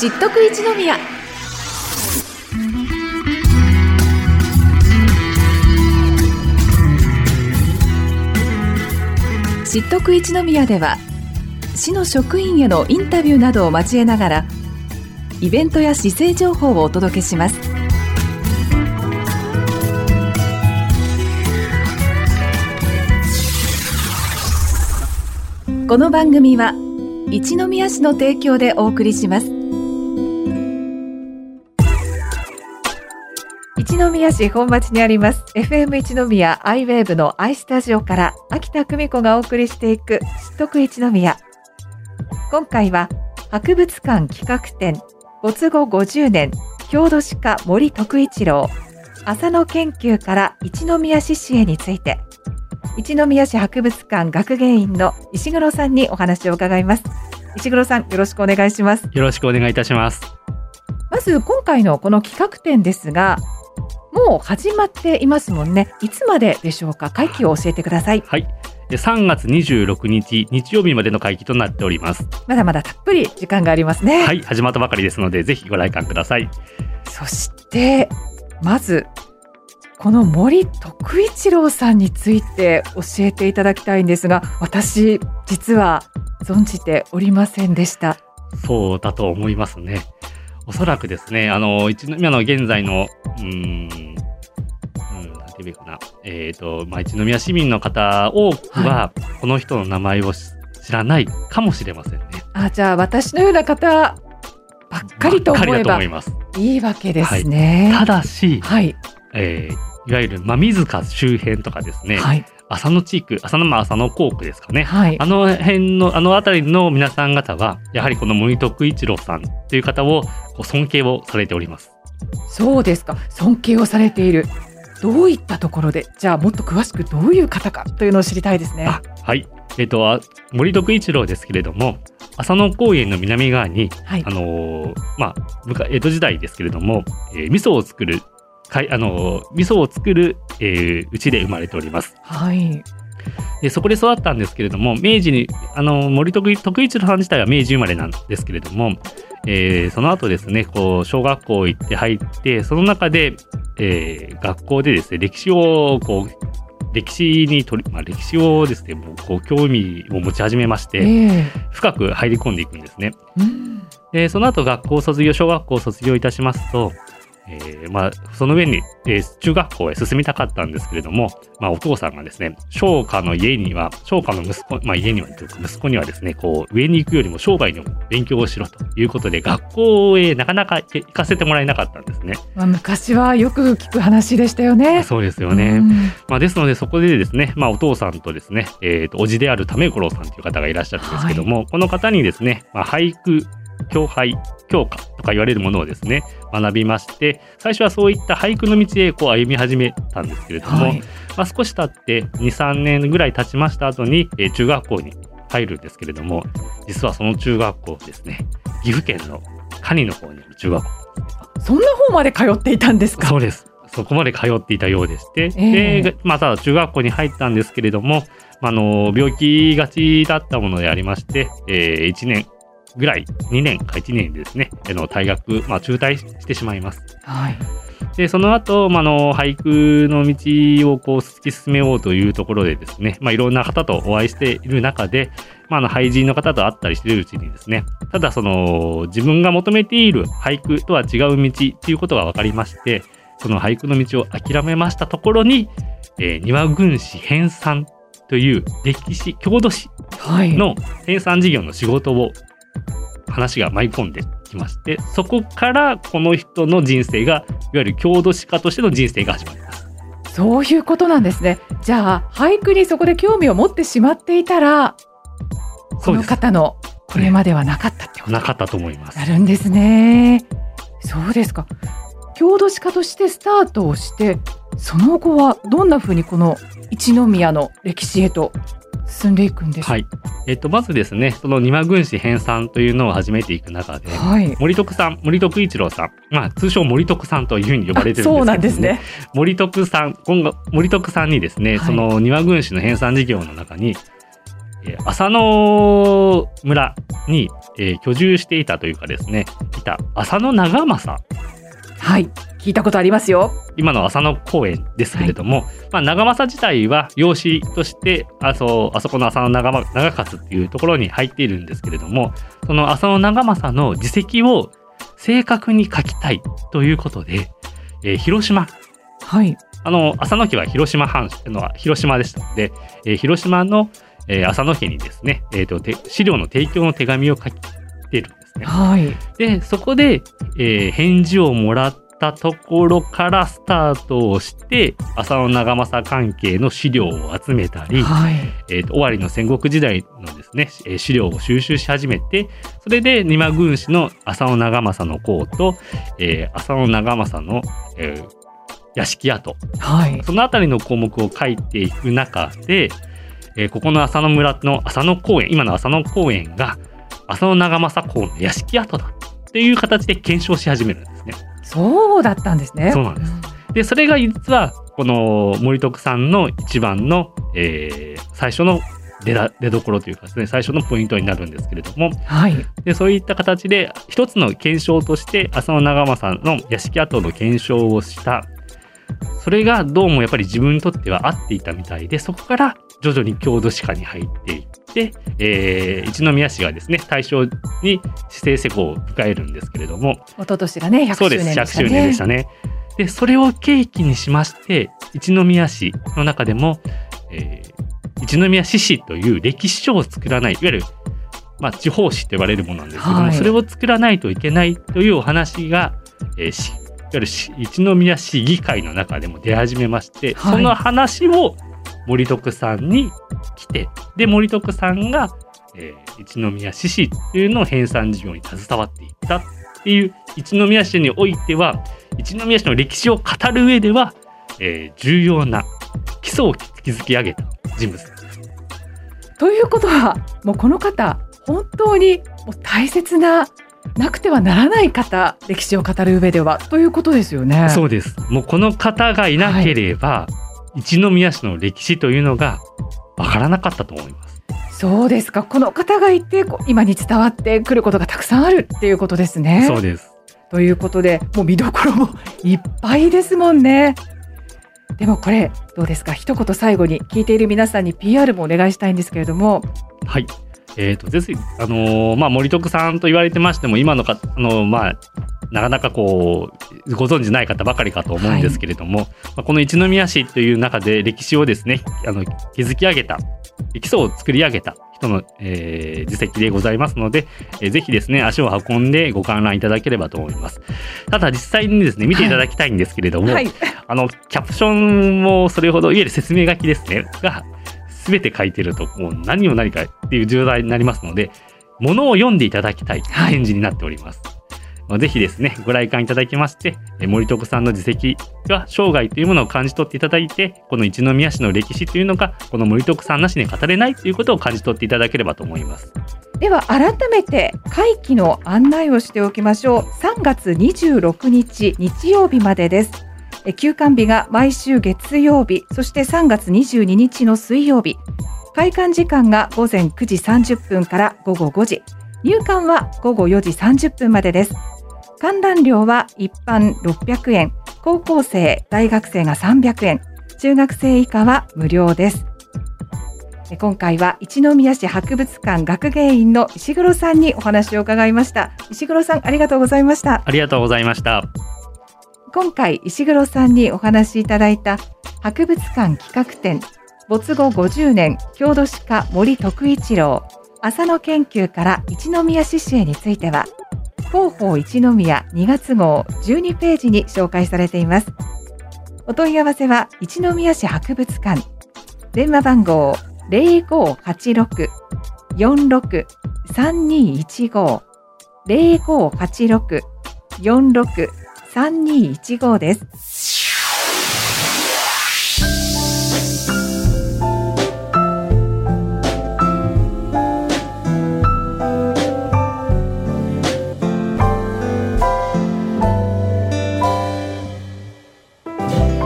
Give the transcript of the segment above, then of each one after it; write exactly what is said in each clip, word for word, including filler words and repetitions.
知っとく一宮。知っとく一宮では、市の職員へのインタビューなどを交えながら、イベントや市政情報をお届けします。この番組は一宮市の提供でお送りします。一宮市本町にあります エフエム 一宮アイウェーブの アイスタジオから秋田久美子がお送りしていく知っとく一宮。今回は博物館企画展没後ごじゅうねん郷土史家森徳一郎浅野研究から一宮市史へについて、一宮市博物館学芸員の石黒さんにお話を伺います。石黒さん、よろしくお願いします。 よろしくお願いいたします。 まず今回のこの企画展ですが、もう始まっていますもんね。いつまででしょうか。会期を教えてください。 はい、さんがつにじゅうろくにち日曜日までの会期となっております。 まだまだたっぷり時間がありますね。 はい、始まったばかりですので、ぜひご来館ください。 そしてまずこの森徳一郎さんについて教えていただきたいんですが、私実は存じておりませんでした。 そうだと思いますね。おそらくですね、あの一宮の現在のうーん、うん、なんて言うかな、えーとまあ、一宮市民の方多くはこの人の名前を知らないかもしれませんね。 あ、じゃあ私のような方ばっかりと思えばいいわけですね。 はい、ただし、 はいえー、いわゆる馬水塚周辺とかですね、はい、浅野地区、浅野間浅野校区ですかね、はい、あの辺のあの辺りの皆さん方はやはりこの森徳一郎さんという方を尊敬をされております。 そうですか。尊敬をされている。どういったところで、じゃあもっと詳しくどういう方かというのを知りたいですね。 あ、はい、えーと、森徳一郎ですけれども、浅野公園の南側に、はい、あのーまあ、江戸時代ですけれども、えー、味噌を作るかいあのー、味噌を作る、えー、家で生まれております。 はい。 でそこで育ったんですけれども、明治にあの森徳一郎さん自体は明治生まれなんですけれども、えー、その後ですね、こう小学校行って入って、その中で、えー、学校でですね、歴史をこう歴史に取り、まあ、歴史をですね、もうこう興味を持ち始めまして、えー、深く入り込んでいくんですね。うん、でその後学校卒業小学校を卒業いたしますと、えーまあ、その上に、えー、中学校へ進みたかったんですけれども、まあ、お父さんがですね、商家の家には商家の息子、まあ、家には息子にはですね、こう上に行くよりも商売の勉強をしろということで、学校へなかなか行かせてもらえなかったんですね。 まあ、昔はよく聞く話でしたよね。 そうですよね。まあ、ですのでそこでですね、まあ、お父さんとですね、えー、と叔父である為五郎さんという方がいらっしゃるんですけども、はい、この方にですね、まあ、俳句教俳教科とか言われるものをですね学びまして、最初はそういった俳句の道へこう歩み始めたんですけれども、はい、まあ、少し経ってに、さんねんぐらい経ちました後に、えー、中学校に入るんですけれども、実はその中学校ですね、岐阜県の可児の方にある中学校。 そんな方まで通っていたんですか。 そうです。そこまで通っていたようでして、えーでまあ、ただ中学校に入ったんですけれども、あの病気がちだったものでありまして、えー、いちねんぐらいにねんかいちねんでですね、あの退学、まあ、中退してしまいます。 はい、 でその後、まあ、の俳句の道をこう突き進めようというところでですね、まあ、いろんな方とお会いしている中で、まあ、あの俳人の方と会ったりしているうちにですね、ただその自分が求めている俳句とは違う道ということが分かりまして、その俳句の道を諦めましたところに、えー、庭軍師編纂という歴史郷土史の編纂事業の仕事を話が舞い込んできまして、そこからこの人の人生がいわゆる郷土史家としての人生が始まります。 そういうことなんですね。じゃあ俳句にそこで興味を持ってしまっていたら、この方のこれまではなかったってこと、 なかったと思います。 なるんですね。そうですか。郷土史家としてスタートをして、その後はどんなふうにこの一宮の歴史へと進んでいくんですか。 はい、えっと、まずですね、その庭軍師編纂というのを始めていく中で、はい、森徳さん、森徳一郎さん、まあ、通称森徳さんというふうに呼ばれてるんですけど、ね、 そうなんですね。 森徳さん、今後森徳さんにですね、はい、その庭軍師の編纂事業の中に、 えー、浅野村に、えー、居住していたというかですね、いた浅野長政。 はい、聞いたことありますよ。 今の浅野公園ですけれども、はい、まあ、長政自体は養子としてあ そ, あそこの浅野 長, 長勝っていうところに入っているんですけれども、その浅野長政の事績を正確に書きたいということで、えー、広島、 はい、 あの浅野家は広島藩の広島でしたので、えー、広島の、えー、浅野家にですね、えー、と資料の提供の手紙を書いているんですね。 はい、 でそこで、えー、返事をもらったところからスタートをして浅野長政関係の資料を集めたり、はい、えー、と尾張の戦国時代のですね、えー、資料を収集し始めて、それで仁摩郡主の浅野長政の功と、えー、浅野長政の、えー、屋敷跡、はい、そのあたりの項目を書いていく中で、えー、ここの浅野村の浅野公園、今の浅野公園が浅野長政公の屋敷跡だっていう形で検証し始めるんですね。 そうだったんですね。 そうなんです。でそれが実はこの森徳さんの一番の、えー、最初の出だ出どころというかですね、最初のポイントになるんですけれども、はい、でそういった形で一つの検証として浅野長政の屋敷跡の検証をした。それがどうもやっぱり自分にとっては合っていたみたいで、そこから徐々に郷土史家に入っていって、えー、一宮市がですね大正に市政施行を迎えるんですけれども、 一昨年がねひゃくしゅうねんでしたね。 そうです、ひゃくしゅうねんでしたね。でそれを契機にしまして一宮市の中でも、えー、一宮市史という歴史書を作らない、いわゆる、まあ、地方史と言われるものなんですけども、はい、それを作らないといけないというお話が、えー、いわゆる一宮市議会の中でも出始めまして、はい、その話を森徳さんに来て、で森徳さんが、えー、一宮市史というのを編纂事業に携わっていったっていう、一宮市においては一宮市の歴史を語る上では、えー、重要な基礎を築き上げた人物です。 ということはもうこの方本当にもう大切ななくてはならない方、歴史を語る上ではということですよね。 そうです。もうこの方がいなければ、はい、一宮市の歴史というのがわからなかったと思います。 そうですか。この方がいて今に伝わってくることがたくさんあるっていうことですね。 そうです。 ということでもう見どころもいっぱいですもんね。でもこれどうですか、一言最後に聞いている皆さんに ピーアール もお願いしたいんですけれども。 はい、えーとぜひあのーまあ、森徳さんと言われてましても今のか、あのーまあ、なかなかこうご存じない方ばかりかと思うんですけれども、はい、まあ、この一宮市という中で歴史をですねあの築き上げた、基礎を作り上げた人の、えー、実績でございますので、えー、ぜひですね足を運んでご観覧いただければと思います。ただ実際にですね見ていただきたいんですけれども、はいはい、あのキャプションもそれほど、いわゆる説明書きですねが全て書いてるともう何を何かっていう重大になりますので、ものを読んでいただきたい展示になっております。はい、ぜひですねご来館いただきまして、森徳さんの実績は生涯というものを感じ取っていただいて、この一宮市の歴史というのがこの森徳さんなしに語れないということを感じ取っていただければと思います。 では改めて会期の案内をしておきましょう。さんがつにじゅうろくにち日曜日までです。休館日が毎週月曜日、そしてさんがつにじゅうににちの水曜日。開館時間がごぜんくじさんじゅっぷんからごごごじ、入館はごごよじさんじゅっぷんまでです。観覧料は一般ろっぴゃくえん、高校生、大学生がさんびゃくえん、中学生以下は無料です。今回は一宮市博物館学芸員の石黒さんにお話を伺いました。石黒さん、ありがとうございました。 ありがとうございました。 今回石黒さんにお話しいただいた博物館企画展没後ごじゅうねん郷土史家森徳一郎浅野研究から一宮市史へについては広報一宮にがつごうじゅうにページに紹介されています。お問い合わせは一宮市博物館、電話番号 ゼロごはちろく よんろく さんにいちご ゼロごはちろく よんろく さんにいちご です。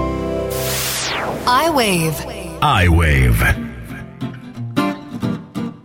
iWave iWave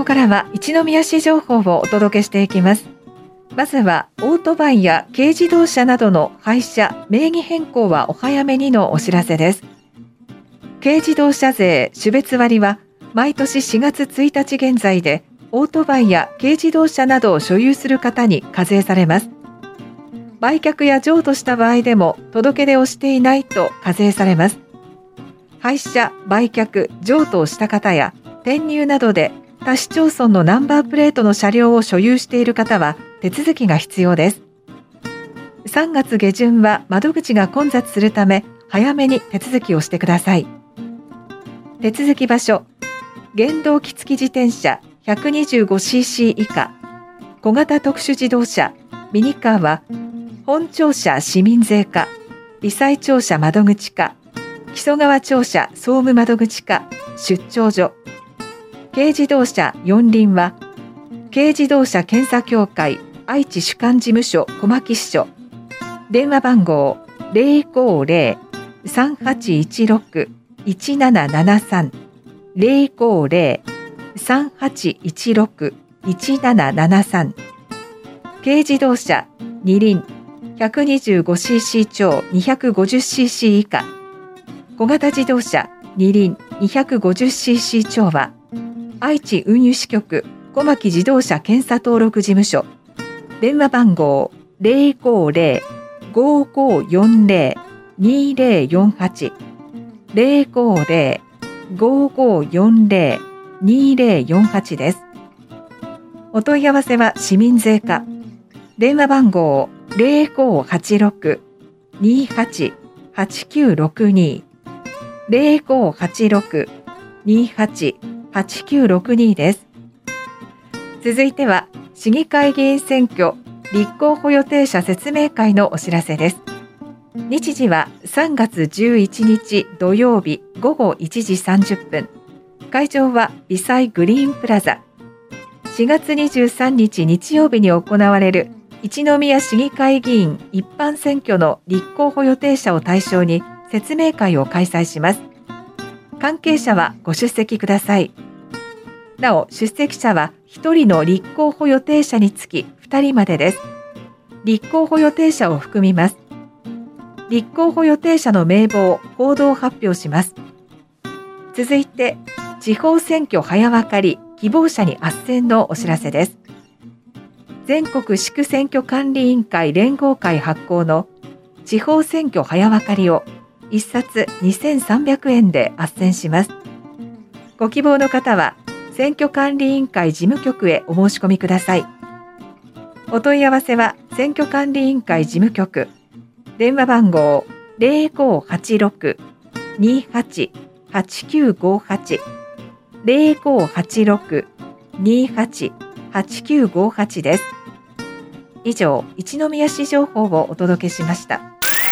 からは一宮市情報をお届けしていきます。まずはオートバイや軽自動車などの廃車名義変更はお早めにのお知らせです。軽自動車税種別割は毎年しがつついたち現在でオートバイや軽自動車などを所有する方に課税されます。売却や譲渡した場合でも届け出をしていないと課税されます。廃車、売却、譲渡をした方や転入などで他市町村のナンバープレートの車両を所有している方は手続きが必要です。さんがつげじゅんは窓口が混雑するため早めに手続きをしてください。手続き場所、原動機付き自転車 ひゃくにじゅうごシーシー 以下、小型特殊自動車、ミニカーは本庁舎市民税課、微細庁舎窓口課、木曽川庁舎総務窓口課、出張所。軽自動車四輪は軽自動車検査協会愛知主管事務所小牧支所、電話番号 ゼロごゼロ さんはちいちろく いちななななさん ゼロごゼロ さんはちいちろく いちななななさん。軽自動車二輪 ひゃくにじゅうごシーシー 超 にひゃくごじゅうシーシー 以下、小型自動車二輪 にひゃくごじゅうシーシー 超は愛知運輸支局小牧自動車検査登録事務所、電話番号 ゼロごゼロ ごごよんゼロ にゼロよんはち ゼロごゼロ ごごよんゼロ にゼロよんはち です。お問い合わせは市民税課、電話番号 ゼロごはちろく にはち はちきゅうろくに ゼロごはちろく にはち はちきゅうろくに です。続いては市議会議員選挙立候補予定者説明会のお知らせです。日時はさんがつじゅういちにち土曜日ごごいちじさんじゅっぷん、会場は微細グリーンプラザ。しがつにじゅうさんにち日曜日に行われる一宮市議会議員一般選挙の立候補予定者を対象に説明会を開催します。関係者はご出席ください。なお、出席者はひとりの立候補予定者につきふたりまでです。立候補予定者を含みます。立候補予定者の名簿を報道発表します。続いて、地方選挙早わかり希望者に斡旋のお知らせです。全国市区選挙管理委員会連合会発行の地方選挙早わかりをいっさつにせんさんびゃくえんで斡旋します。ご希望の方は選挙管理委員会事務局へお申し込みください。お問い合わせは選挙管理委員会事務局、電話番号 ゼロごはちろく にはち はちきゅうごはち ゼロごはちろく にはち はちきゅうごはち です。以上、一宮市情報をお届けしました。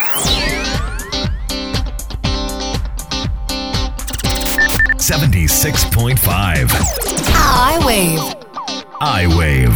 セブンティーシックスポイントファイブ I-Wave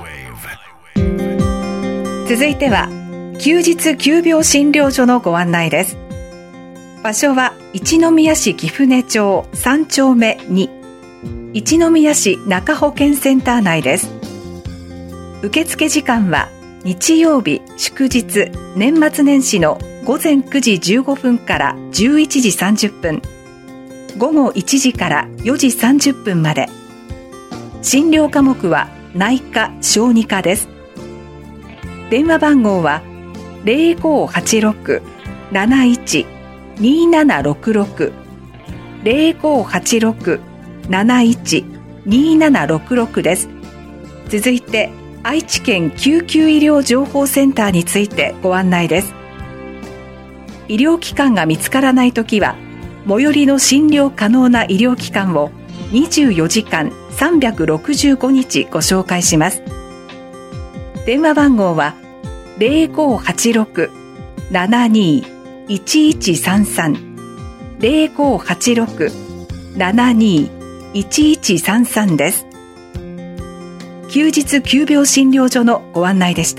I-Wave 続いては休日急病診療所のご案内です。場所は一宮市貴船町さんちょうめに、一宮市中保健センター内です。受付時間は日曜日、祝日、年末年始のごぜんくじじゅうごふんからじゅういちじさんじゅっぷん、ごごいちじからよじさんじゅっぷんまで。診療科目は内科・小児科です。電話番号はゼロごはちろく なないち にななろくろく ゼロごはちろく なないち にななろくろく です。続いて愛知県救急医療情報センターについてご案内です。医療機関が見つからないときは最寄りの診療可能な医療機関をにじゅうよじかんさんびゃくろくじゅうごにちご紹介します。電話番号はゼロごはちろく ななにいちいちさんさん ゼロごはちろく ななにいちいちさんさん です。休日急病診療所のご案内でした。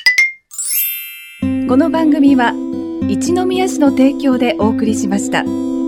この番組は一宮市の提供でお送りしました。